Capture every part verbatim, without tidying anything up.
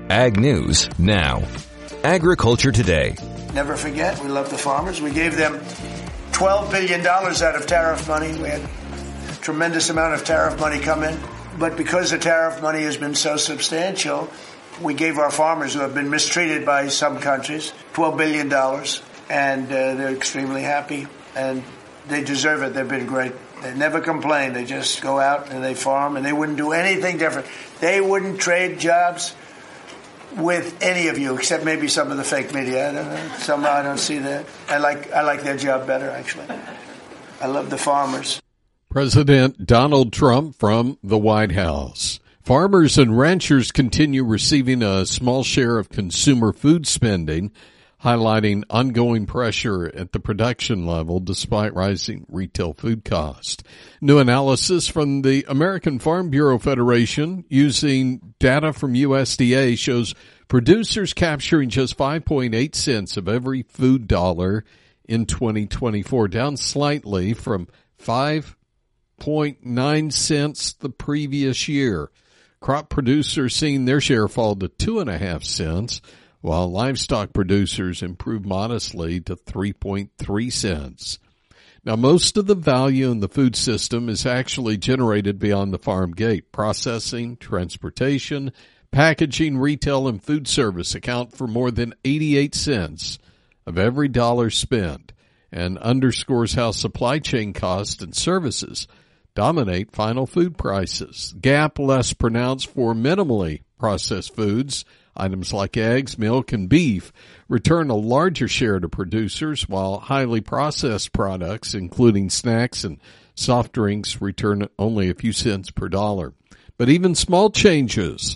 Ag News now. Agriculture Today. Never forget, we love the farmers. We gave them twelve billion dollars out of tariff money. We had a tremendous amount of tariff money come in. But because the tariff money has been so substantial, we gave our farmers, who have been mistreated by some countries, twelve billion dollars. And uh, they're extremely happy. And they deserve it. They've been great. They never complain. They just go out and they farm, and they wouldn't do anything different. They wouldn't trade jobs with any of you, except maybe some of the fake media. I don't know. Somehow I don't see that. I like I like their job better, actually. I love the farmers. President Donald Trump from the White House. Farmers and ranchers continue receiving a small share of consumer food spending, highlighting ongoing pressure at the production level despite rising retail food costs. New analysis from the American Farm Bureau Federation using data from U S D A shows producers capturing just five point eight cents of every food dollar in twenty twenty-four, down slightly from five point nine cents the previous year. Crop producers seeing their share fall to two and a half cents, while livestock producers improved modestly to three point three cents. Now, most of the value in the food system is actually generated beyond the farm gate. Processing, transportation, packaging, retail, and food service account for more than eighty-eight cents of every dollar spent, and underscores how supply chain costs and services dominate final food prices. Gap less pronounced for minimally processed foods. Items like eggs, milk, and beef return a larger share to producers, while highly processed products, including snacks and soft drinks, return only a few cents per dollar. But even small changes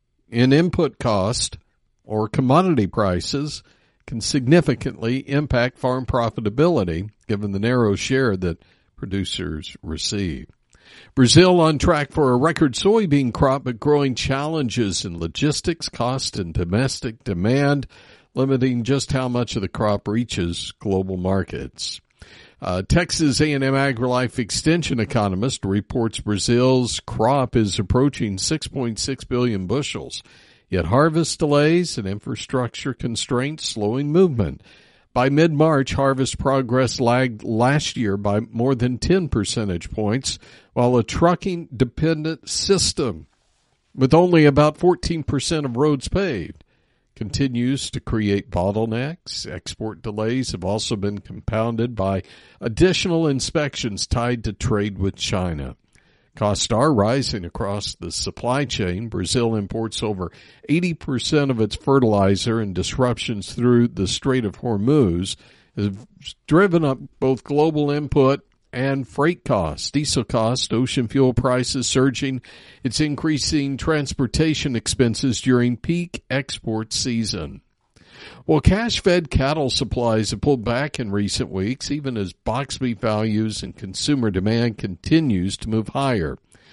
in input cost or commodity prices can significantly impact farm profitability, given the narrow share that producers receive. Brazil on track for a record soybean crop, but growing challenges in logistics, cost, and domestic demand, limiting just how much of the crop reaches global markets. Uh, Texas A and M AgriLife Extension economist reports Brazil's crop is approaching six point six billion bushels, yet harvest delays and infrastructure constraints slowing movement. By mid-March, harvest progress lagged last year by more than ten percentage points, while a trucking-dependent system with only about fourteen percent of roads paved continues to create bottlenecks. Export delays have also been compounded by additional inspections tied to trade with China. Costs are rising across the supply chain. Brazil imports over eighty percent of its fertilizer, and disruptions through the Strait of Hormuz have driven up both global input and freight costs. Diesel costs, ocean fuel prices surging. It's increasing transportation expenses during peak export season. Well, cash-fed cattle supplies have pulled back in recent weeks, even as box beef values and consumer demand continues to move higher.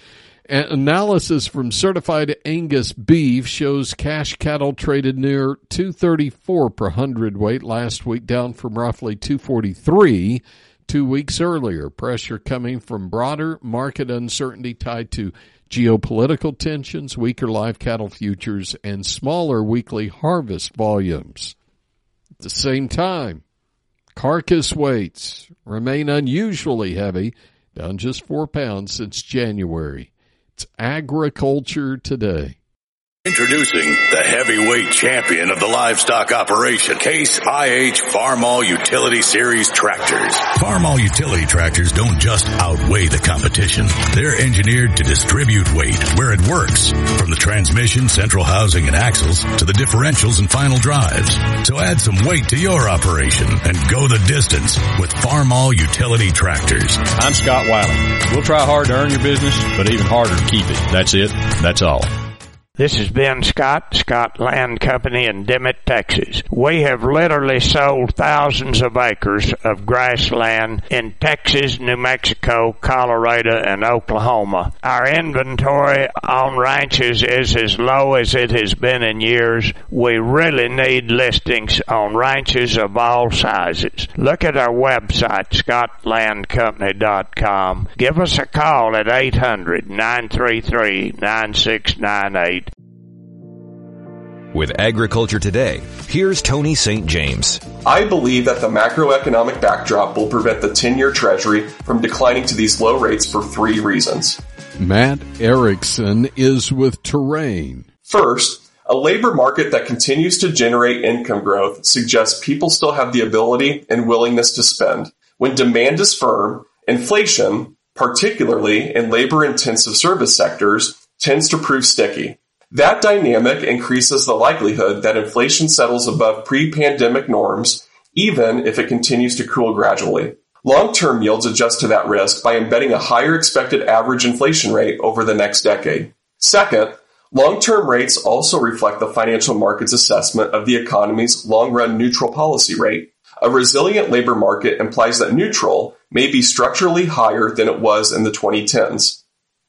An analysis from Certified Angus Beef shows cash cattle traded near two thirty-four per hundredweight last week, down from roughly two forty-three two weeks earlier. Pressure coming from broader market uncertainty tied to geopolitical tensions, weaker live cattle futures, and smaller weekly harvest volumes. At the same time, carcass weights remain unusually heavy, down just four pounds since January. It's Agriculture Today. Introducing the heavyweight champion of the livestock operation, Case I H Farmall Utility Series tractors. Farmall utility tractors don't just outweigh the competition. They're engineered to distribute weight where it works, from the transmission, central housing, and axles to the differentials and final drives. So add some weight to your operation and go the distance with Farmall Utility Tractors. I'm Scott Wiley. We'll try hard to earn your business, but even harder to keep it. That's it. That's all. This is Ben Scott, Scott Land Company in Dimmitt, Texas. We have literally sold thousands of acres of grassland in Texas, New Mexico, Colorado, and Oklahoma. Our inventory on ranches is as low as it has been in years. We really need listings on ranches of all sizes. Look at our website, scott land company dot com. Give us a call at eight hundred, nine three three, nine six nine eight. With Agriculture Today, here's Tony Saint James. I believe that the macroeconomic backdrop will prevent the ten-year Treasury from declining to these low rates for three reasons. Matt Erickson is with Terrain. First, a labor market that continues to generate income growth suggests people still have the ability and willingness to spend. When demand is firm, inflation, particularly in labor-intensive service sectors, tends to prove sticky. That dynamic increases the likelihood that inflation settles above pre-pandemic norms, even if it continues to cool gradually. Long-term yields adjust to that risk by embedding a higher expected average inflation rate over the next decade. Second, long-term rates also reflect the financial market's assessment of the economy's long-run neutral policy rate. A resilient labor market implies that neutral may be structurally higher than it was in the twenty tens.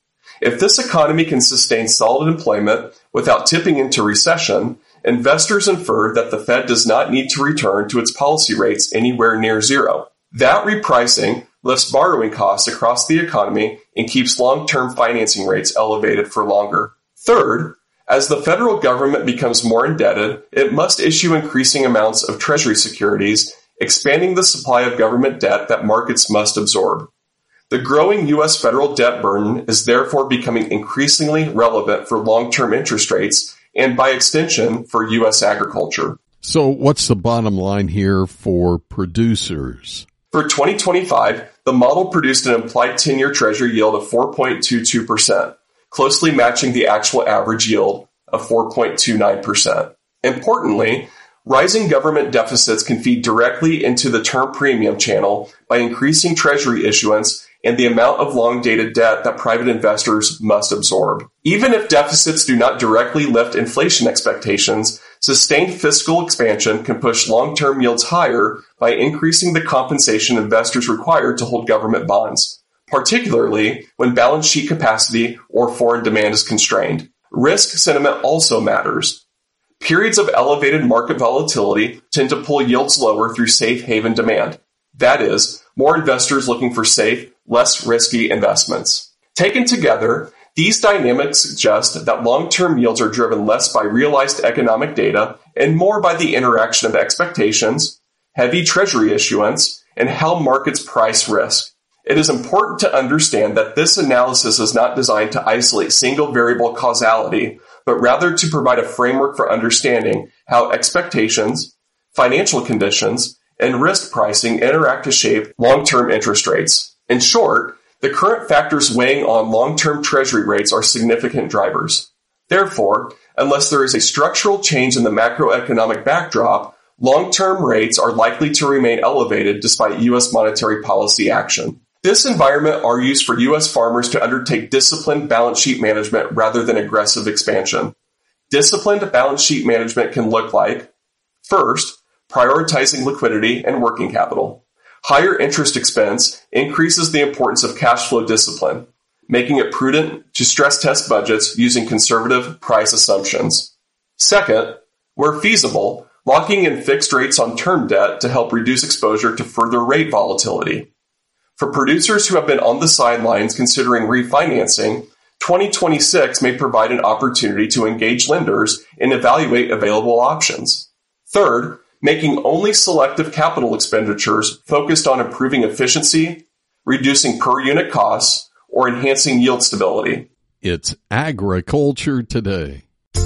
If this economy can sustain solid employment without tipping into recession, investors infer that the Fed does not need to return to its policy rates anywhere near zero. That repricing lifts borrowing costs across the economy and keeps long-term financing rates elevated for longer. Third, as the federal government becomes more indebted, it must issue increasing amounts of Treasury securities, expanding the supply of government debt that markets must absorb. The growing U S federal debt burden is therefore becoming increasingly relevant for long-term interest rates and, by extension, for U S agriculture. So what's the bottom line here for producers? For twenty twenty-five, the model produced an implied ten-year Treasury yield of four point two two percent, closely matching the actual average yield of four point two nine percent. Importantly, rising government deficits can feed directly into the term premium channel by increasing Treasury issuance and the amount of long-dated debt that private investors must absorb. Even if deficits do not directly lift inflation expectations, sustained fiscal expansion can push long-term yields higher by increasing the compensation investors require to hold government bonds, particularly when balance sheet capacity or foreign demand is constrained. Risk sentiment also matters. Periods of elevated market volatility tend to pull yields lower through safe haven demand. That is, more investors looking for safe, less risky investments. Taken together, these dynamics suggest that long-term yields are driven less by realized economic data and more by the interaction of expectations, heavy Treasury issuance, and how markets price risk. It is important to understand that this analysis is not designed to isolate single variable causality, but rather to provide a framework for understanding how expectations, financial conditions, and risk pricing interact to shape long-term interest rates. In short, the current factors weighing on long-term Treasury rates are significant drivers. Therefore, unless there is a structural change in the macroeconomic backdrop, long-term rates are likely to remain elevated despite U S monetary policy action. This environment argues for U S farmers to undertake disciplined balance sheet management rather than aggressive expansion. Disciplined balance sheet management can look like, first, prioritizing liquidity and working capital. Higher interest expense increases the importance of cash flow discipline, making it prudent to stress test budgets using conservative price assumptions. Second, where feasible, locking in fixed rates on term debt to help reduce exposure to further rate volatility. For producers who have been on the sidelines considering refinancing, twenty twenty-six may provide an opportunity to engage lenders and evaluate available options. Third, making only selective capital expenditures focused on improving efficiency, reducing per unit costs, or enhancing yield stability. It's Agriculture Today.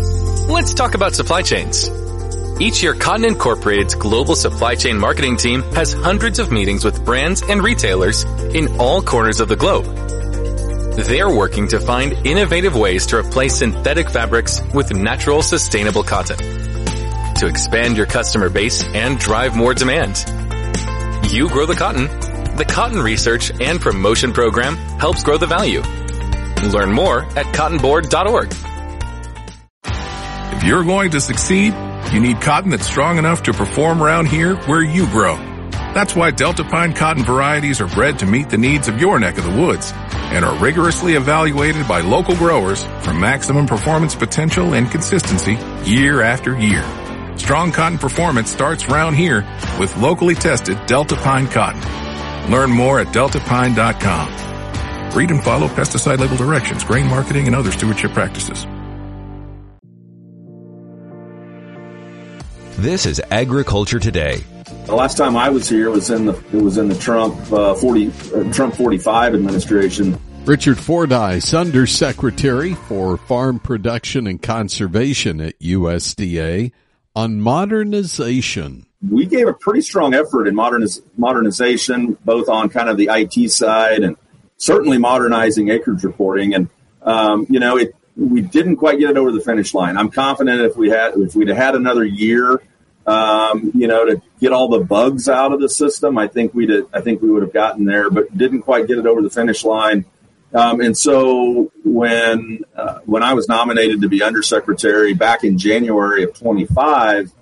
Let's talk about supply chains. Each year, Cotton Incorporated's global supply chain marketing team has hundreds of meetings with brands and retailers in all corners of the globe. They're working to find innovative ways to replace synthetic fabrics with natural, sustainable cotton, to expand your customer base and drive more demand. You grow the cotton. The Cotton Research and Promotion Program helps grow the value. Learn more at cotton board dot org. If you're going to succeed, you need cotton that's strong enough to perform around here where you grow. That's why Delta Pine cotton varieties are bred to meet the needs of your neck of the woods and are rigorously evaluated by local growers for maximum performance potential and consistency year after year. Strong cotton performance starts round here with locally tested Delta Pine cotton. Learn more at delta pine dot com. Read and follow pesticide label directions, grain marketing, and other stewardship practices. This is Agriculture Today. The last time I was here was in the it was in the Trump uh, forty uh, Trump forty-five administration. Richard Fordyce, Undersecretary for Farm Production and Conservation at U S D A, on modernization. We gave a pretty strong effort in moderniz- modernization, both on kind of the I T side and certainly modernizing acreage reporting. And um, you know, it we didn't quite get it over the finish line. I'm confident if we had if we'd had another year, um, you know, to get all the bugs out of the system, I think we'd I think we would have gotten there, but didn't quite get it over the finish line. Um, and so when uh, when I was nominated to be undersecretary back in January of twenty-five,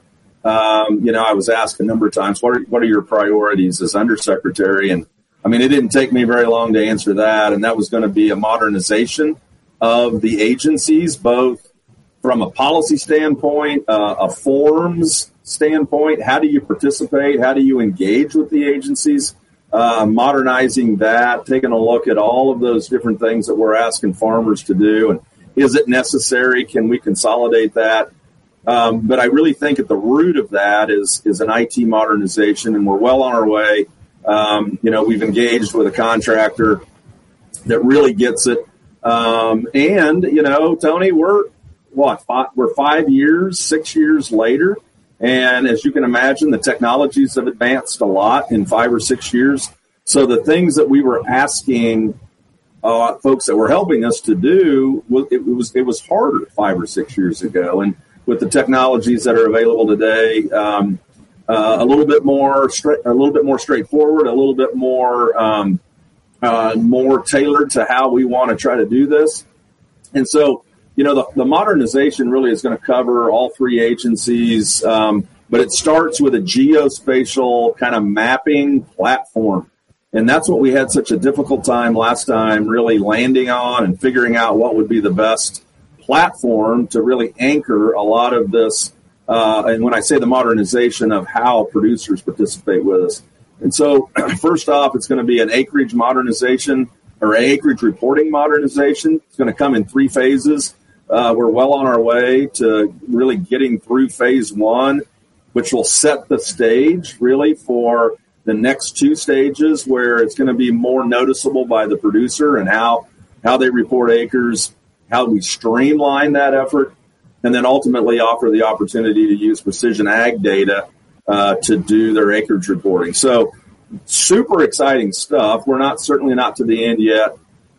um, you know, I was asked a number of times, what are, what are your priorities as undersecretary? And I mean, it didn't take me very long to answer that. And that was going to be a modernization of the agencies, both from a policy standpoint, uh, a forms standpoint. How do you participate? How do you engage with the agencies? Uh, modernizing that, taking a look at all of those different things that we're asking farmers to do. And is it necessary? Can we consolidate that? Um, but I really think at the root of that is, is an I T modernization, and we're well on our way. Um, you know, we've engaged with a contractor that really gets it. Um, and, you know, Tony, we're what, five, we're five years, six years later. And as you can imagine, the technologies have advanced a lot in five or six years. So the things that we were asking uh, folks that were helping us to do, it was it was harder five or six years ago. And with the technologies that are available today, um, uh, a little bit more straight, a little bit more straightforward, a little bit more um, uh, more tailored to how we want to try to do this. And so, you know, the, the modernization really is going to cover all three agencies, um, but it starts with a geospatial kind of mapping platform. And that's what we had such a difficult time last time really landing on and figuring out what would be the best platform to really anchor a lot of this. Uh, and when I say the modernization of how producers participate with us. And so first off, it's going to be an acreage modernization or acreage reporting modernization. It's going to come in three phases. Uh, we're well on our way to really getting through phase one, which will set the stage really for the next two stages where it's going to be more noticeable by the producer and how, how they report acres, how we streamline that effort, and then ultimately offer the opportunity to use precision ag data uh, to do their acreage reporting. So super exciting stuff. We're not certainly not to the end yet,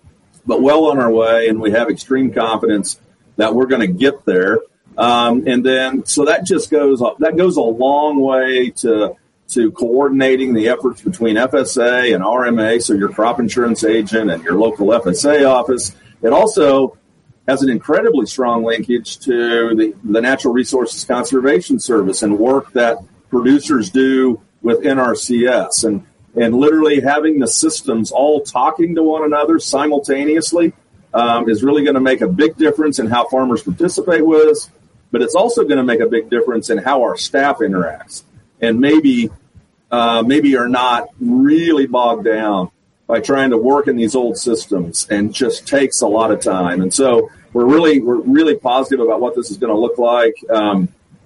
but well on our way, and we have extreme confidence that we're going to get there. Um, and then, so that just goes, that goes a long way to, to coordinating the efforts between F S A and R M A. So your crop insurance agent and your local F S A office. It also has an incredibly strong linkage to the, the Natural Resources Conservation Service and work that producers do with N R C S, and, and literally having the systems all talking to one another simultaneously Um, is really going to make a big difference in how farmers participate with us, but it's also going to make a big difference in how our staff interacts, and maybe uh, maybe are not really bogged down by trying to work in these old systems, and just takes a lot of time. And so we're really we're really positive about what this is going to look like, um,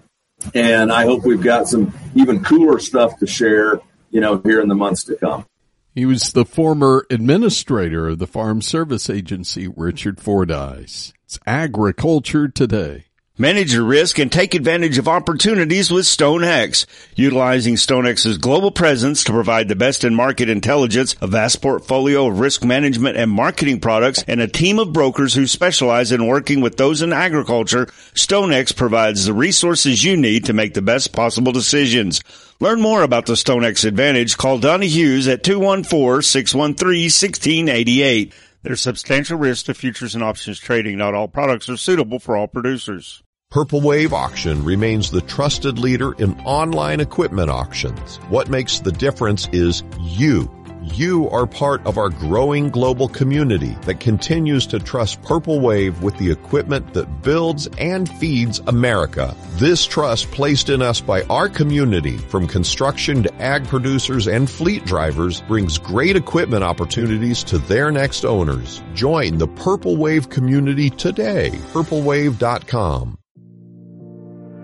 and I hope we've got some even cooler stuff to share, you know, here in the months to come. He was the former administrator of the Farm Service Agency, Richard Fordyce. It's Agriculture Today. Manage your risk and take advantage of opportunities with StoneX. Utilizing StoneX's global presence to provide the best in market intelligence, a vast portfolio of risk management and marketing products, and a team of brokers who specialize in working with those in agriculture, StoneX provides the resources you need to make the best possible decisions. Learn more about the StoneX Advantage. Call Donnie Hughes at two one four, six one three, one six eight eight. There's substantial risk to futures and options trading. Not all products are suitable for all producers. Purple Wave Auction remains the trusted leader in online equipment auctions. What makes the difference is you. You are part of our growing global community that continues to trust Purple Wave with the equipment that builds and feeds America. This trust placed in us by our community, from construction to ag producers and fleet drivers, brings great equipment opportunities to their next owners. Join the Purple Wave community today. purple wave dot com.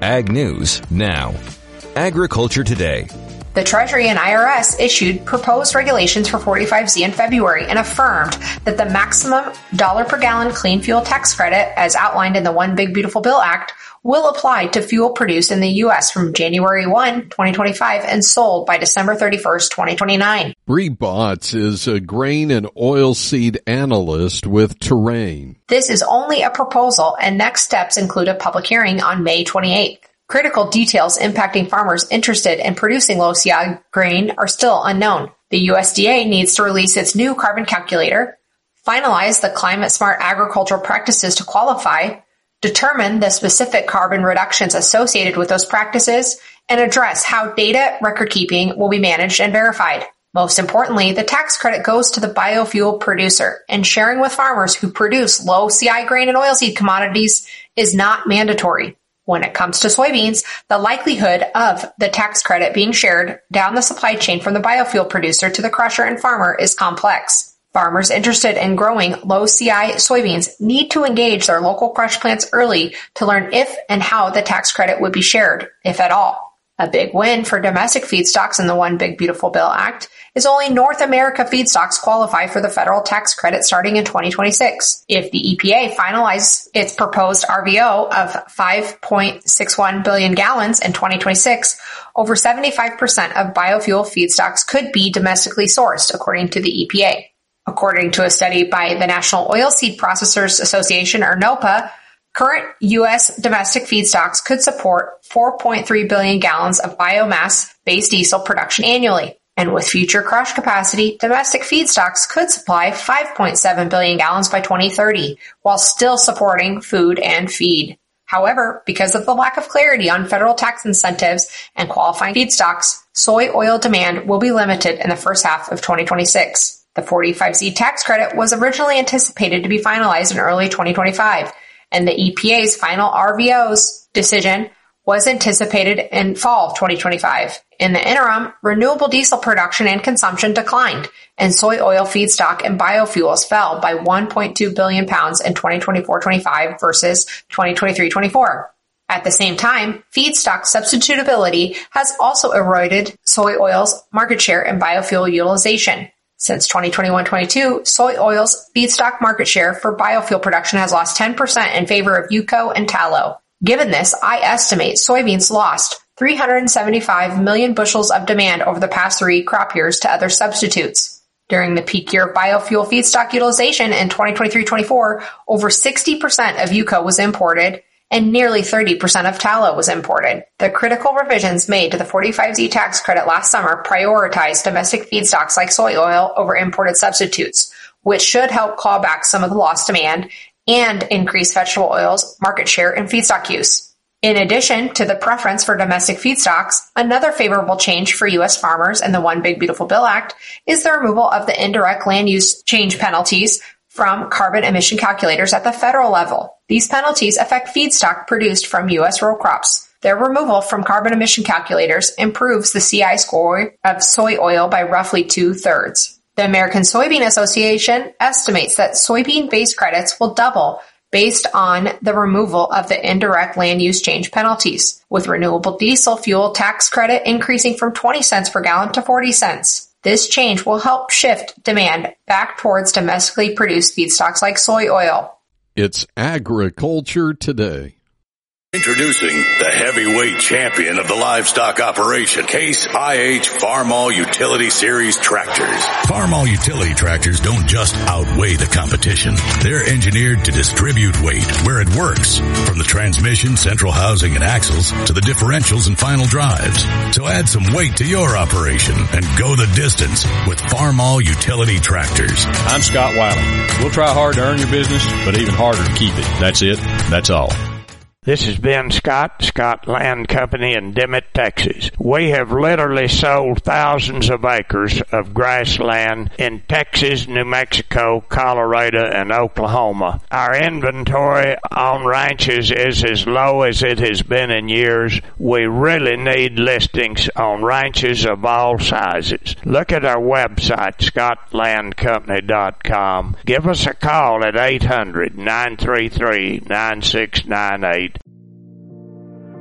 Ag News now. Agriculture Today. The Treasury and I R S issued proposed regulations for forty-five Z in February and affirmed that the maximum dollar per gallon clean fuel tax credit, as outlined in the One Big Beautiful Bill Act, will apply to fuel produced in the U S from January first, twenty twenty-five and sold by December thirty-first, twenty twenty-nine. Bree Botts is a grain and oilseed analyst with Terrain. This is only a proposal, and next steps include a public hearing on May twenty-eighth. Critical details impacting farmers interested in producing low C I grain are still unknown. The U S D A needs to release its new carbon calculator, finalize the climate-smart agricultural practices to qualify, determine the specific carbon reductions associated with those practices, and address how data record-keeping will be managed and verified. Most importantly, the tax credit goes to the biofuel producer, and sharing with farmers who produce low C I grain and oilseed commodities is not mandatory. When it comes to soybeans, the likelihood of the tax credit being shared down the supply chain from the biofuel producer to the crusher and farmer is complex. Farmers interested in growing low C I soybeans need to engage their local crush plants early to learn if and how the tax credit would be shared, if at all. A big win for domestic feedstocks in the One Big Beautiful Bill Act is only North America feedstocks qualify for the federal tax credit starting in twenty twenty-six. If the E P A finalizes its proposed R V O of five point six one billion gallons in twenty twenty-six, over seventy-five percent of biofuel feedstocks could be domestically sourced, according to the E P A. According to a study by the National Oilseed Processors Association, or NOPA, current U S domestic feedstocks could support four point three billion gallons of biomass-based diesel production annually. And with future crush capacity, domestic feedstocks could supply five point seven billion gallons by twenty thirty, while still supporting food and feed. However, because of the lack of clarity on federal tax incentives and qualifying feedstocks, soy oil demand will be limited in the first half of twenty twenty-six. The forty-five Z tax credit was originally anticipated to be finalized in early twenty twenty-five, and the E P A's final R V O's decision was anticipated in fall twenty twenty-five. In the interim, renewable diesel production and consumption declined, and soy oil feedstock and biofuels fell by one point two billion pounds in twenty twenty-four twenty-five versus twenty twenty-three twenty-four. At the same time, feedstock substitutability has also eroded soy oil's market share and biofuel utilization. Since twenty twenty-one twenty-two, soy oil's feedstock market share for biofuel production has lost ten percent in favor of U C O and tallow. Given this, I estimate soybeans lost three hundred seventy-five million bushels of demand over the past three crop years to other substitutes. During the peak year of biofuel feedstock utilization in twenty twenty-three twenty-four, over sixty percent of U C O was imported and nearly thirty percent of tallow was imported. The critical revisions made to the forty-five Z tax credit last summer prioritized domestic feedstocks like soy oil over imported substitutes, which should help claw back some of the lost demand and increase vegetable oil's market share in feedstock use. In addition to the preference for domestic feedstocks, another favorable change for U S farmers in the One Big Beautiful Bill Act is the removal of the indirect land use change penalties from carbon emission calculators at the federal level. These penalties affect feedstock produced from U S row crops. Their removal from carbon emission calculators improves the C I score of soy oil by roughly two-thirds. The American Soybean Association estimates that soybean-based credits will double based on the removal of the indirect land use change penalties, with renewable diesel fuel tax credit increasing from twenty cents per gallon to forty cents. This change will help shift demand back towards domestically produced feedstocks like soy oil. It's Agriculture Today. Introducing the heavyweight champion of the livestock operation, Case I H Farmall Utility Series tractors. Farmall utility tractors don't just outweigh the competition. They're engineered to distribute weight where it works, from the transmission, central housing, and axles to the differentials and final drives. So add some weight to your operation and go the distance with Farmall Utility Tractors. I'm Scott Wiley. We'll try hard to earn your business, but even harder to keep it. That's it. That's all. This is Ben Scott, Scott Land Company in Dimmitt, Texas. We have literally sold thousands of acres of grassland in Texas, New Mexico, Colorado, and Oklahoma. Our inventory on ranches is as low as it has been in years. We really need listings on ranches of all sizes. Look at our website, scott land company dot com. Give us a call at eight hundred, nine three three, nine six nine eight.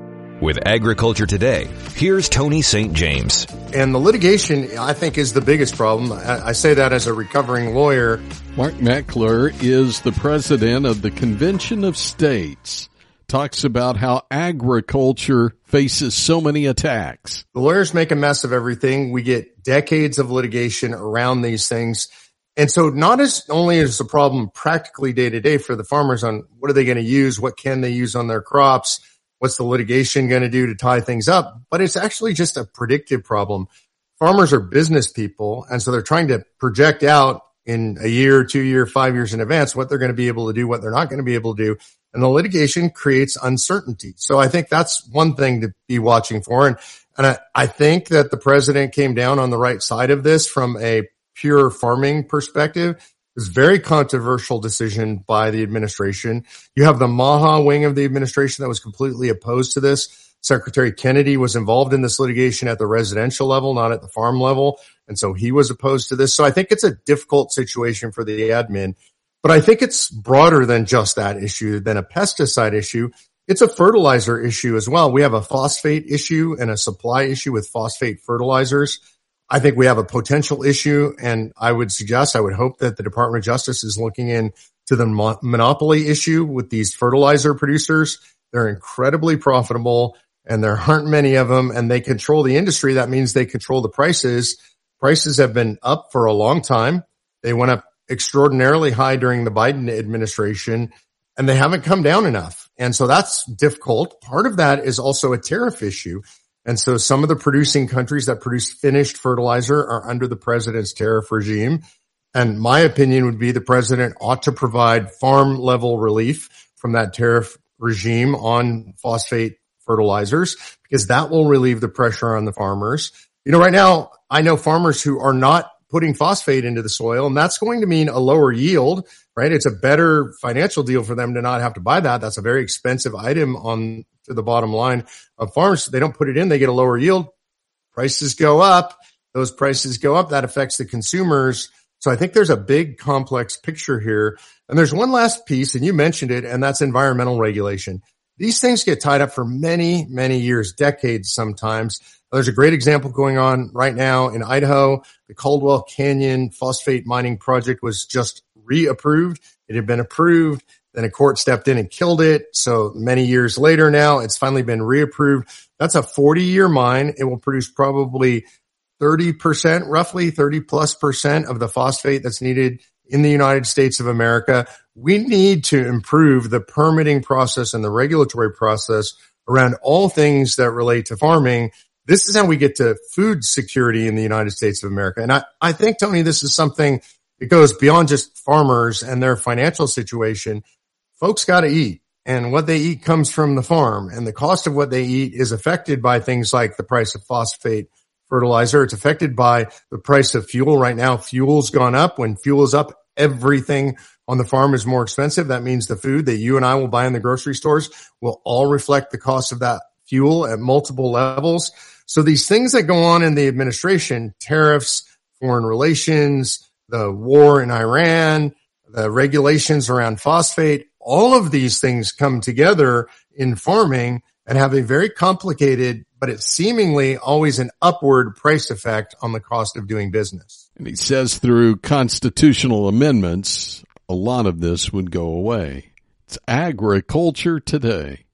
With Agriculture Today, here's Tony Saint James. And the litigation, I think, is the biggest problem. I, I say that as a recovering lawyer. Mark Meckler is the president of the Convention of States. Talks about how agriculture faces so many attacks. The lawyers make a mess of everything. We get decades of litigation around these things. And so not as only is the problem practically day to day for the farmers on what are they going to use, what can they use on their crops, what's the litigation going to do to tie things up, but it's actually just a predictive problem. Farmers are business people, and so they're trying to project out in a year, two year, five years in advance what they're going to be able to do, what they're not going to be able to do. And the litigation creates uncertainty. So I think that's one thing to be watching for. And, and I, I think that the president came down on the right side of this from a pure farming perspective. It was a very controversial decision by the administration. You have the MAHA wing of the administration that was completely opposed to this. Secretary Kennedy was involved in this litigation at the residential level, not at the farm level. And so he was opposed to this. So I think it's a difficult situation for the admin. But I think it's broader than just that issue, than a pesticide issue. It's a fertilizer issue as well. We have a phosphate issue and a supply issue with phosphate fertilizers. I think we have a potential issue, and I would suggest, I would hope that the Department of Justice is looking into the mo- monopoly issue with these fertilizer producers. They're incredibly profitable, and there aren't many of them, and they control the industry. That means they control the prices. Prices have been up for a long time. They went up extraordinarily high during the Biden administration, and they haven't come down enough. And so that's difficult. Part of that is also a tariff issue. And so some of the producing countries that produce finished fertilizer are under the president's tariff regime. And my opinion would be the president ought to provide farm level relief from that tariff regime on phosphate fertilizers, because that will relieve the pressure on the farmers. You know, right now, I know farmers who are not putting phosphate into the soil, and that's going to mean a lower yield, right? It's a better financial deal for them to not have to buy that. That's a very expensive item on to the bottom line of farmers. They don't put it in, they get a lower yield. Prices go up. Those prices go up. That affects the consumers. So I think there's a big complex picture here. And there's one last piece, and you mentioned it, and that's environmental regulation. These things get tied up for many, many years, decades sometimes. There's a great example going on right now in Idaho. The Caldwell Canyon phosphate mining project was just reapproved. It had been approved. Then a court stepped in and killed it. So many years later now, it's finally been reapproved. That's a forty-year mine. It will produce probably thirty percent, roughly thirty plus percent of the phosphate that's needed in the United States of America. We need to improve the permitting process and the regulatory process around all things that relate to farming. This is how we get to food security in the United States of America. And I, I think, Tony, this is something that goes beyond just farmers and their financial situation. Folks got to eat, and what they eat comes from the farm, and the cost of what they eat is affected by things like the price of phosphate fertilizer. It's affected by the price of fuel. Right now, fuel's gone up. When fuel is up, everything on the farm is more expensive. That means the food that you and I will buy in the grocery stores will all reflect the cost of that fuel at multiple levels. So these things that go on in the administration, tariffs, foreign relations, the war in Iran, the regulations around phosphate, all of these things come together in farming and have a very complicated, but it's seemingly always an upward price effect on the cost of doing business. And he says through constitutional amendments, a lot of this would go away. It's Agriculture Today.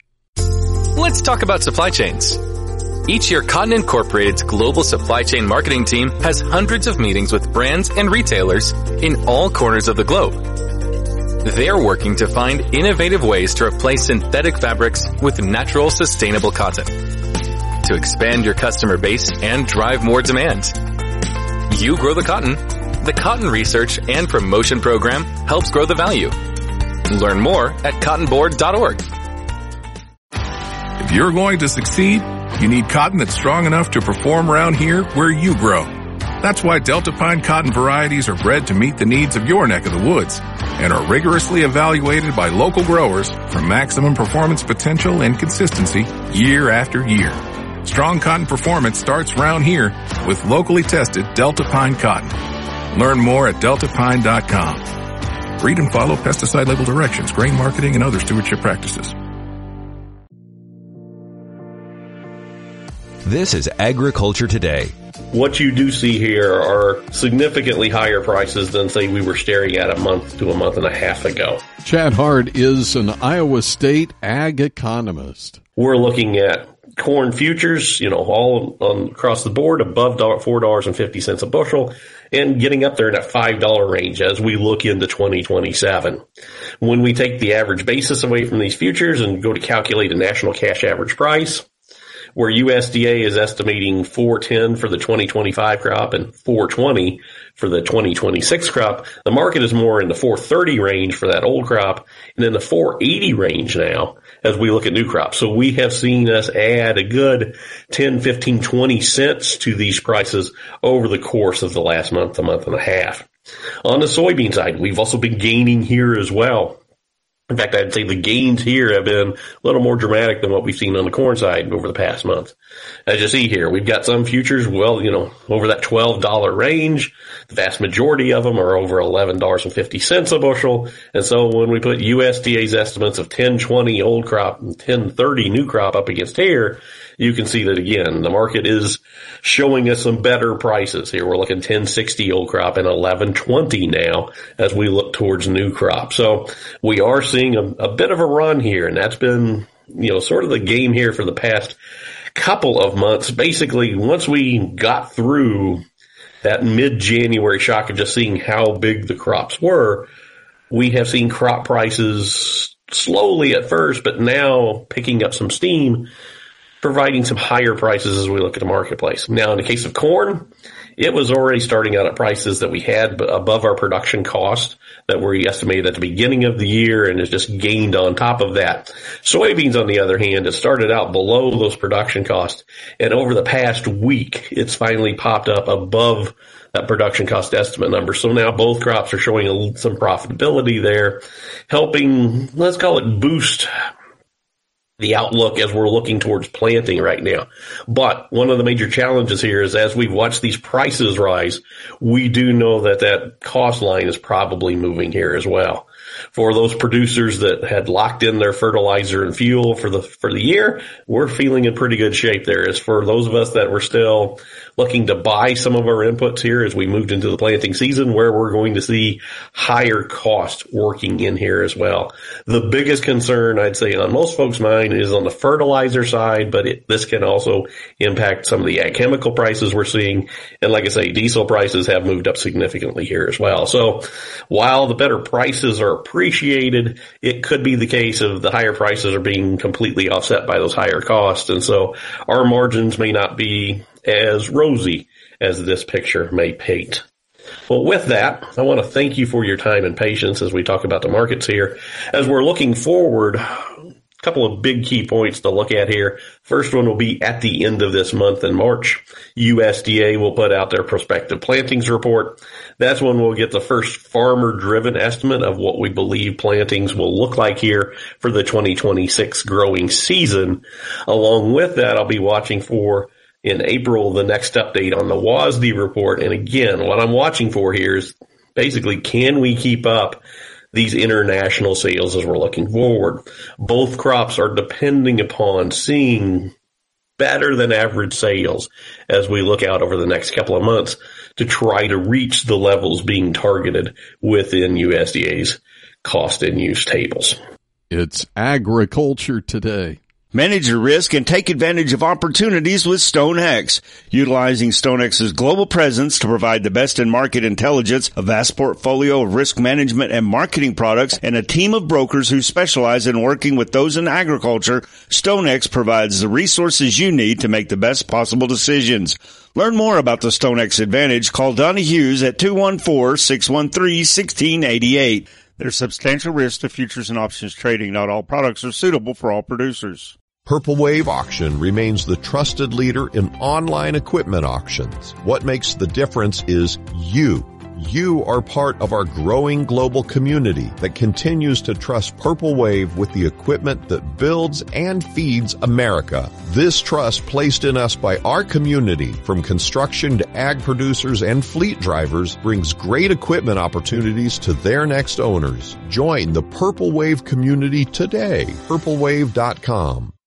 Let's talk about supply chains. Each year, Cotton Incorporated's global supply chain marketing team has hundreds of meetings with brands and retailers in all corners of the globe. They're working to find innovative ways to replace synthetic fabrics with natural, sustainable cotton, to expand your customer base and drive more demand. You grow the cotton. The Cotton Research and Promotion Program helps grow the value. Learn more at cotton board dot org. If you're going to succeed, you need cotton that's strong enough to perform around here where you grow. That's why Delta Pine cotton varieties are bred to meet the needs of your neck of the woods and are rigorously evaluated by local growers for maximum performance potential and consistency year after year. Strong cotton performance starts round here with locally tested Delta Pine cotton. Learn more at delta pine dot com. Read and follow pesticide label directions, grain marketing, and other stewardship practices. This is Agriculture Today. What you do see here are significantly higher prices than, say, we were staring at a month to a month and a half ago. Chad Hart is an Iowa State ag economist. We're looking at corn futures, you know, all on, across the board above four dollars and fifty cents a bushel and getting up there in that five dollars range as we look into twenty twenty-seven. When we take the average basis away from these futures and go to calculate a national cash average price, where U S D A is estimating four ten for the twenty twenty-five crop and four twenty for the twenty twenty-six crop, the market is more in the four thirty range for that old crop and in the four eighty range now as we look at new crops. So we have seen us add a good ten, fifteen, twenty cents to these prices over the course of the last month, a month and a half. On the soybean side, we've also been gaining here as well. In fact, I'd say the gains here have been a little more dramatic than what we've seen on the corn side over the past month. As you see here, we've got some futures, well, you know, over that twelve dollars range. The vast majority of them are over eleven dollars and fifty cents a bushel. And so when we put U S D A's estimates of ten twenty old crop and ten thirty new crop up against here, you can see that again, the market is showing us some better prices here. We're looking ten sixty old crop and eleven twenty now as we look towards new crop. So we are seeing a, a bit of a run here, and that's been, you know, sort of the game here for the past couple of months. Basically, once we got through that mid-January shock of just seeing how big the crops were, we have seen crop prices slowly at first, but now picking up some steam, providing some higher prices as we look at the marketplace. Now, in the case of corn, it was already starting out at prices that we had above our production cost that were estimated at the beginning of the year and has just gained on top of that. Soybeans, on the other hand, has started out below those production costs, and over the past week, it's finally popped up above that production cost estimate number. So now both crops are showing a, some profitability there, helping, let's call it, boost the outlook as we're looking towards planting right now. But one of the major challenges here is as we've watched these prices rise, we do know that that cost line is probably moving here as well. For those producers that had locked in their fertilizer and fuel for the for the year, we're feeling in pretty good shape there. As for those of us that were still looking to buy some of our inputs here as we moved into the planting season, where we're going to see higher cost working in here as well. The biggest concern, I'd say, on most folks' mind is on the fertilizer side, but it, this can also impact some of the ag chemical prices we're seeing. And like I say, diesel prices have moved up significantly here as well. So while the better prices are appreciated, it could be the case of the higher prices are being completely offset by those higher costs. And so our margins may not be as rosy as this picture may paint. Well, with that, I want to thank you for your time and patience as we talk about the markets here. As we're looking forward, a couple of big key points to look at here. First one will be at the end of this month in March. U S D A will put out their prospective plantings report. That's when we'll get the first farmer-driven estimate of what we believe plantings will look like here for the twenty twenty-six growing season. Along with that, I'll be watching for in April the next update on the W A S D report. And again, what I'm watching for here is basically, can we keep up these international sales as we're looking forward? Both crops are depending upon seeing better than average sales as we look out over the next couple of months to try to reach the levels being targeted within U S D A's cost and use tables. It's Agriculture Today. Manage your risk and take advantage of opportunities with StoneX. Utilizing StoneX's global presence to provide the best in market intelligence, a vast portfolio of risk management and marketing products, and a team of brokers who specialize in working with those in agriculture, StoneX provides the resources you need to make the best possible decisions. Learn more about the StoneX Advantage. Call Donnie Hughes at two one four, six one three, one six eight eight. There's substantial risk to futures and options trading. Not all products are suitable for all producers. Purple Wave Auction remains the trusted leader in online equipment auctions. What makes the difference is you. You are part of our growing global community that continues to trust Purple Wave with the equipment that builds and feeds America. This trust placed in us by our community, from construction to ag producers and fleet drivers, brings great equipment opportunities to their next owners. Join the Purple Wave community today. purple wave dot com.